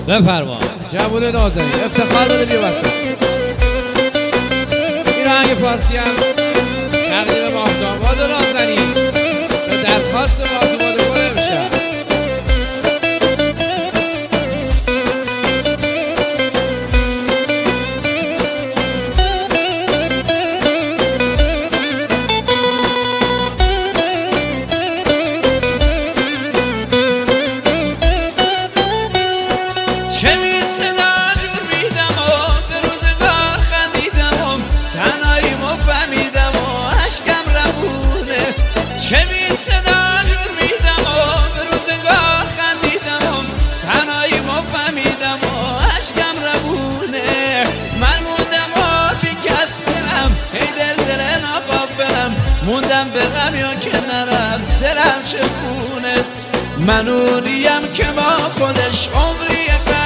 بفرما جوون نازنین افتخار بده بیا وسط. این آهنگ فارسی هم تقدیم ماهداماد نازنین به درخواست ماهداماد گل امشب. چه می‌صدا جور میدم و به روزگار خندیدم و تنهاییمو فهمیدم و اشکم رفونه. چه می‌صدا جور میدم و به روزگار خندیدم و تنهاییمو فهمیدم و اشکم رفونه. من موندم و بی کس دلم ای دل ناقافلم، موندم برم یا که نرم دلم چپونه. من اونیم که با خودش عمری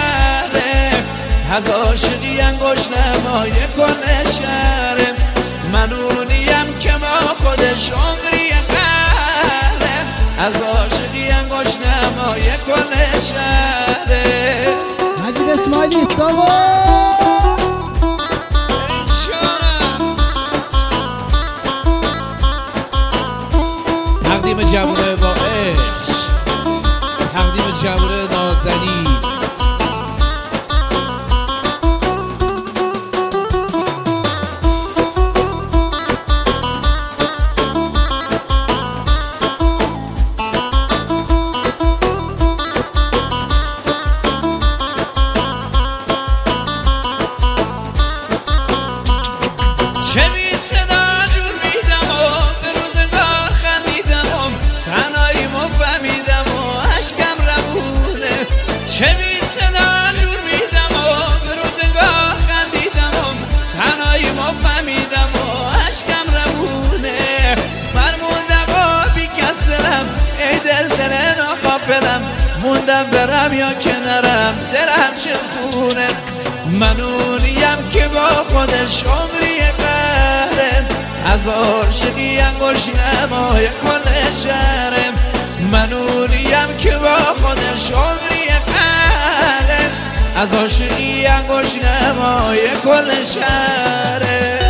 از عاشقی انگوش نمایه کنه شهره. من اونیم که ما خودش عمری قهره، از عاشقی انگوش نمایه کنه شهره. مجید اسماعیلی ساوا تقدیم جوونه با عشق، تقدیم جوونه نازنین. چه می‌صدا جور میدم و به روزگار خندیدم و تنهاییمو فهمیدم و اشکم رفونه. چه می‌صدا جور میدم و به روزگار خندیدم و تنهاییمو فهمیدم و اشکم رفونه. من موندم و بی کس دلم ای دل ناقافلم، موندم برم یا که نرم دلم چپونه. من اونیم که با خودش عمری قهره، از عاشقی انگوش نمایه کنه شهره. من اونیم که با خودش عمری قهره، از عاشقی انگوش نمایه کنه شهره.